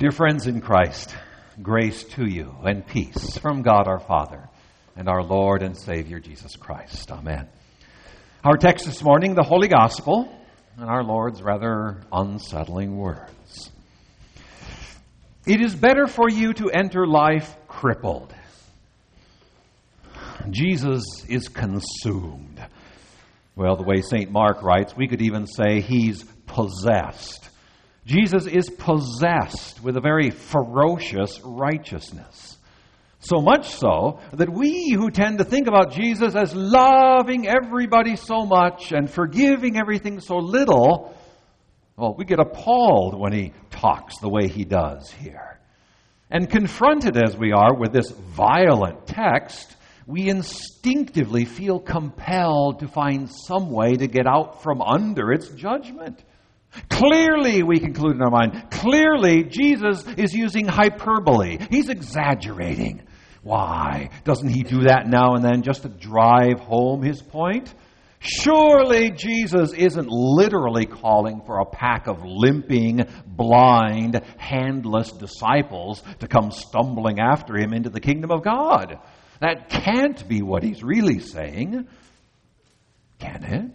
Dear friends in Christ, grace to you and peace from God our Father and our Lord and Savior Jesus Christ. Amen. Our text this morning, the Holy Gospel, and our Lord's rather unsettling words. It is better for you to enter life crippled. Jesus is consumed. Well, the way St. Mark writes, we could even say he's possessed. Jesus is possessed with a very ferocious righteousness. So much so that we who tend to think about Jesus as loving everybody so much and forgiving everything so little, well, we get appalled when he talks the way he does here. And confronted as we are with this violent text, we instinctively feel compelled to find some way to get out from under its judgment. Clearly, we conclude in our mind, clearly Jesus is using hyperbole. He's exaggerating. Why? Doesn't he do that now and then just to drive home his point? Surely Jesus isn't literally calling for a pack of limping, blind, handless disciples to come stumbling after him into the kingdom of God. That can't be what he's really saying. Can it?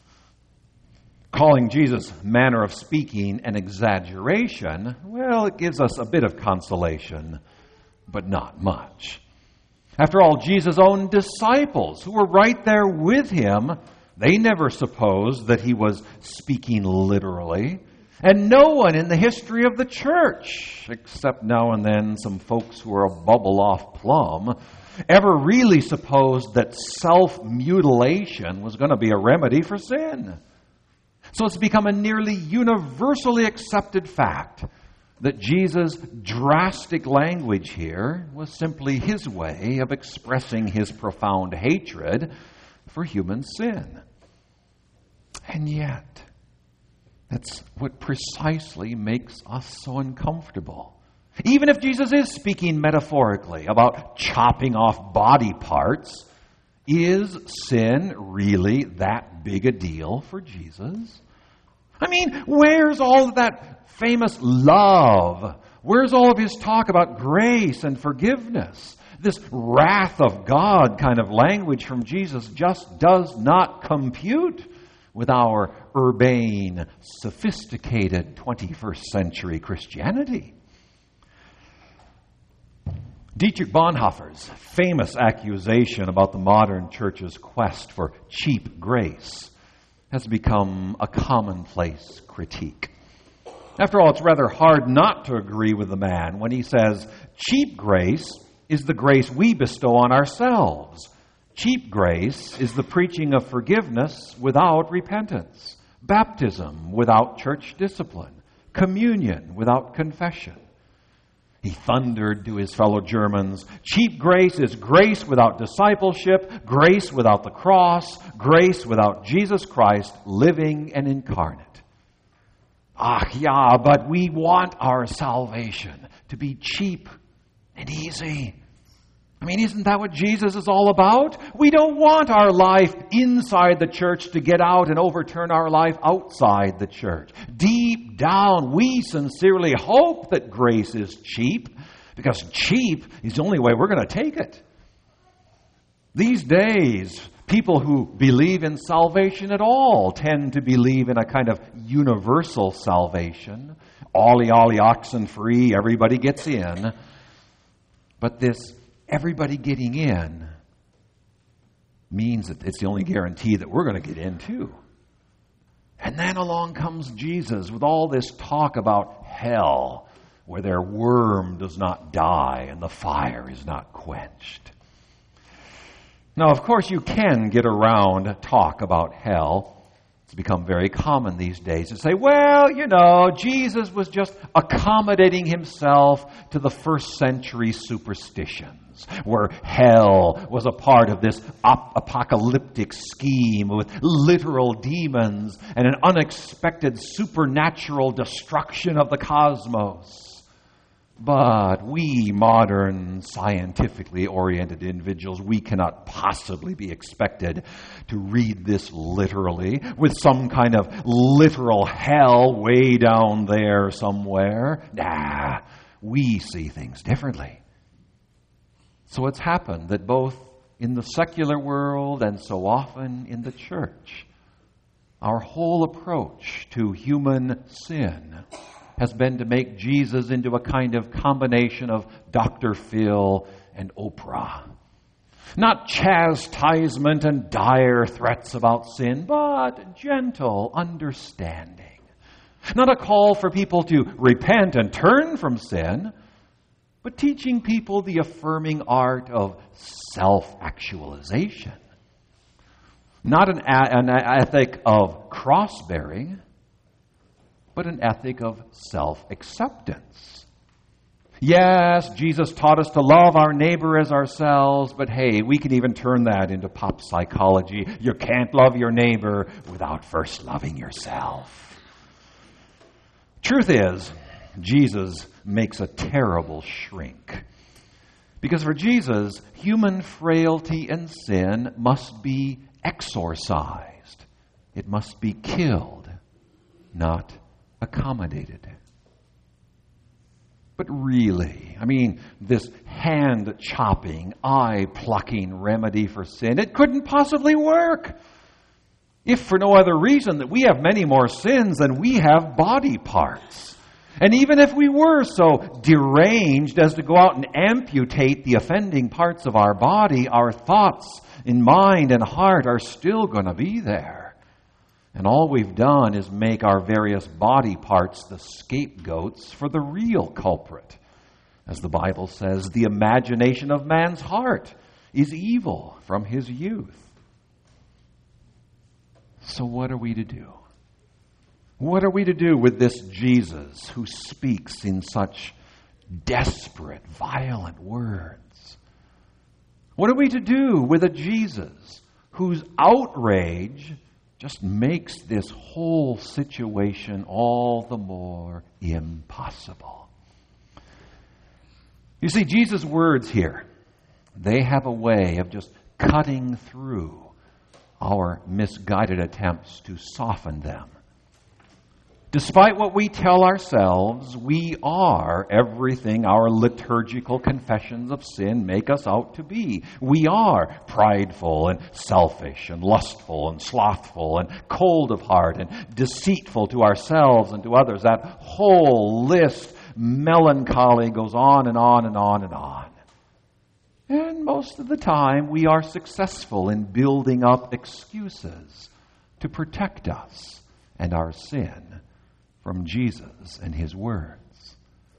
Calling Jesus' manner of speaking an exaggeration, well, it gives us a bit of consolation, but not much. After all, Jesus' own disciples, who were right there with him, they never supposed that he was speaking literally. And no one in the history of the church, except now and then some folks who are a bubble off plum, ever really supposed that self-mutilation was going to be a remedy for sin. So it's become a nearly universally accepted fact that Jesus' drastic language here was simply his way of expressing his profound hatred for human sin. And yet, that's what precisely makes us so uncomfortable. Even if Jesus is speaking metaphorically about chopping off body parts, is sin really that big a deal for Jesus? I mean, where's all of that famous love? Where's all of his talk about grace and forgiveness? This wrath of God kind of language from Jesus just does not compute with our urbane, sophisticated 21st century Christianity. Dietrich Bonhoeffer's famous accusation about the modern church's quest for cheap grace has become a commonplace critique. After all, it's rather hard not to agree with the man when he says, cheap grace is the grace we bestow on ourselves. Cheap grace is the preaching of forgiveness without repentance, baptism without church discipline, communion without confession. He thundered to his fellow Germans, cheap grace is grace without discipleship, grace without the cross, grace without Jesus Christ living and incarnate. Yeah, but we want our salvation to be cheap and easy. I mean, isn't that what Jesus is all about? We don't want our life inside the church to get out and overturn our life outside the church. Deep down, we sincerely hope that grace is cheap, because cheap is the only way we're going to take it. These days, people who believe in salvation at all tend to believe in a kind of universal salvation. Ollie, oxen free, everybody gets in. But this everybody getting in means that it's the only guarantee that we're going to get in too. And then along comes Jesus with all this talk about hell, where their worm does not die and the fire is not quenched. Now, of course, you can get around talk about hell. It's become very common these days to say, well, Jesus was just accommodating himself to the first century superstitions, where hell was a part of this apocalyptic scheme with literal demons and an unexpected supernatural destruction of the cosmos. But we modern, scientifically oriented individuals, we cannot possibly be expected to read this literally, with some kind of literal hell way down there somewhere. Nah, we see things differently. So it's happened that both in the secular world and so often in the church, our whole approach to human sin has been to make Jesus into a kind of combination of Dr. Phil and Oprah. Not chastisement and dire threats about sin, but gentle understanding. Not a call for people to repent and turn from sin, but teaching people the affirming art of self-actualization. Not an ethic of cross-bearing, but an ethic of self-acceptance. Yes, Jesus taught us to love our neighbor as ourselves, but hey, we can even turn that into pop psychology. You can't love your neighbor without first loving yourself. Truth is, Jesus makes a terrible shrink. Because for Jesus, human frailty and sin must be exorcised. It must be killed, not accommodated. But really, this hand-chopping, eye-plucking remedy for sin, it couldn't possibly work. If for no other reason that we have many more sins than we have body parts. And even if we were so deranged as to go out and amputate the offending parts of our body, our thoughts in mind and heart are still going to be there. And all we've done is make our various body parts the scapegoats for the real culprit. As the Bible says, the imagination of man's heart is evil from his youth. So what are we to do? What are we to do with this Jesus who speaks in such desperate, violent words? What are we to do with a Jesus whose outrage just makes this whole situation all the more impossible? You see, Jesus' words here, they have a way of just cutting through our misguided attempts to soften them. Despite what we tell ourselves, we are everything our liturgical confessions of sin make us out to be. We are prideful and selfish and lustful and slothful and cold of heart and deceitful to ourselves and to others. That whole list, melancholy, goes on and on and on and on. And most of the time, we are successful in building up excuses to protect us and our sin from Jesus and His words.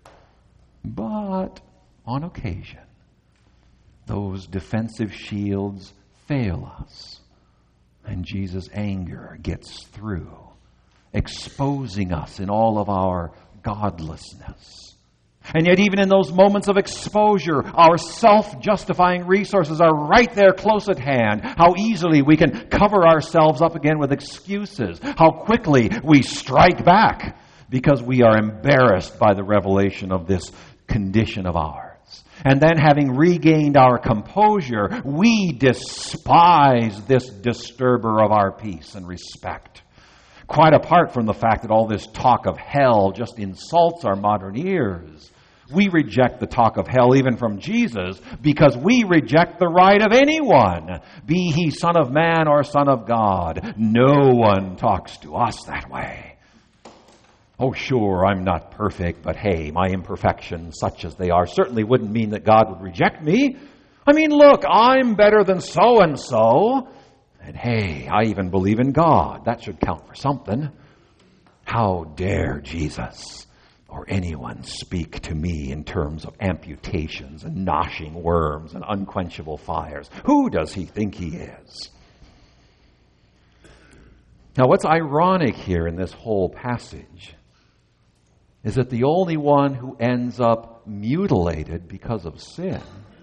But on occasion, those defensive shields fail us, and Jesus' anger gets through, exposing us in all of our godlessness. And yet even in those moments of exposure, our self-justifying resources are right there close at hand. How easily we can cover ourselves up again with excuses. How quickly we strike back because we are embarrassed by the revelation of this condition of ours. And then having regained our composure, we despise this disturber of our peace and respect. Quite apart from the fact that all this talk of hell just insults our modern ears. We reject the talk of hell even from Jesus because we reject the right of anyone, be he Son of Man or Son of God. No one talks to us that way. Oh, sure, I'm not perfect, but hey, my imperfections, such as they are, certainly wouldn't mean that God would reject me. Look, I'm better than so-and-so. And hey, I even believe in God. That should count for something. How dare Jesus or anyone speak to me in terms of amputations and noshing worms and unquenchable fires? Who does he think he is? Now, what's ironic here in this whole passage is that the only one who ends up mutilated because of sin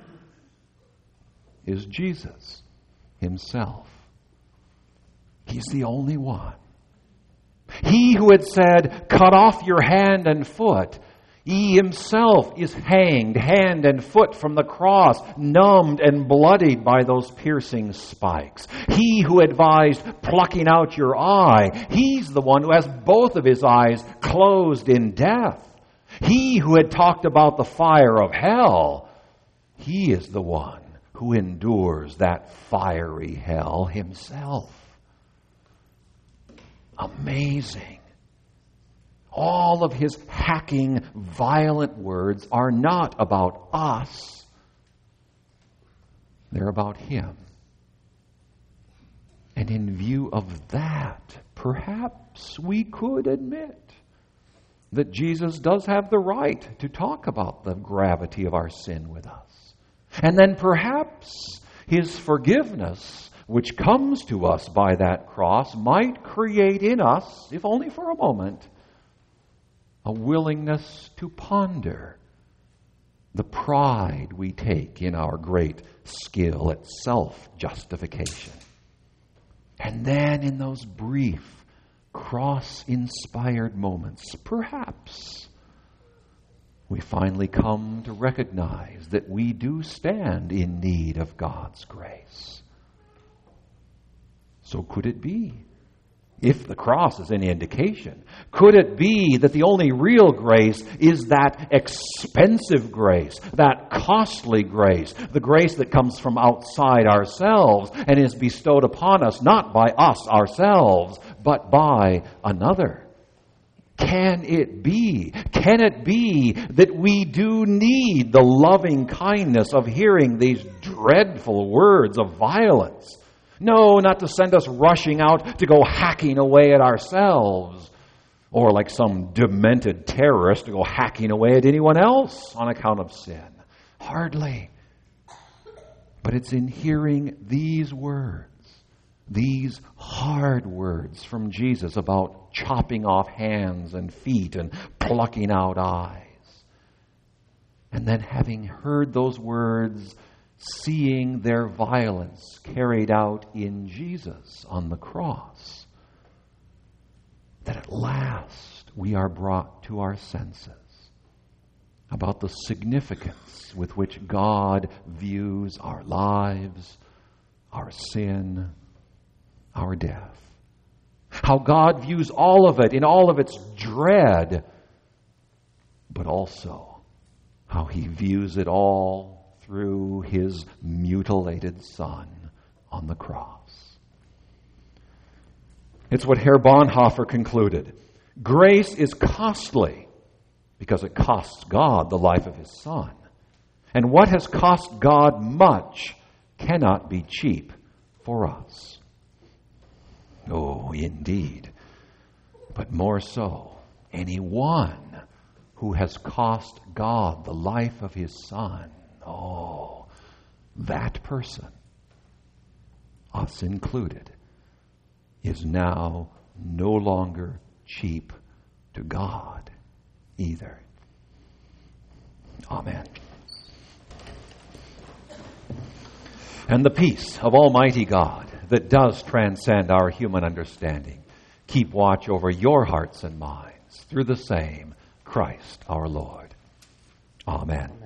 is Jesus himself. He's the only one. He who had said, cut off your hand and foot, He himself is hanged hand and foot from the cross, numbed and bloodied by those piercing spikes. He who advised plucking out your eye, he's the one who has both of his eyes closed in death. He who had talked about the fire of hell, he is the one who endures that fiery hell himself. Amazing. All of his hacking, violent words are not about us. They're about him. And in view of that, perhaps we could admit that Jesus does have the right to talk about the gravity of our sin with us. And then perhaps his forgiveness, which comes to us by that cross, might create in us, if only for a moment, a willingness to ponder the pride we take in our great skill at self-justification. And then in those brief, cross-inspired moments, perhaps we finally come to recognize that we do stand in need of God's grace. So could it be, if the cross is any indication, could it be that the only real grace is that expensive grace, that costly grace, the grace that comes from outside ourselves and is bestowed upon us not by us ourselves, but by another? Can it be that we do need the loving kindness of hearing these dreadful words of violence? No, not to send us rushing out to go hacking away at ourselves, or like some demented terrorist to go hacking away at anyone else on account of sin. Hardly. But it's in hearing these words, these hard words from Jesus about chopping off hands and feet and plucking out eyes. And then having heard those words, seeing their violence carried out in Jesus on the cross, that at last we are brought to our senses about the significance with which God views our lives, our sin, our death. How God views all of it in all of its dread, but also how he views it all through his mutilated Son on the cross. It's what Herr Bonhoeffer concluded. Grace is costly because it costs God the life of his Son. And what has cost God much cannot be cheap for us. Oh, indeed. But more so, anyone who has cost God the life of his Son, oh, that person, us included, is now no longer cheap to God either. Amen. And the peace of Almighty God that does transcend our human understanding, keep watch over your hearts and minds through the same Christ our Lord. Amen.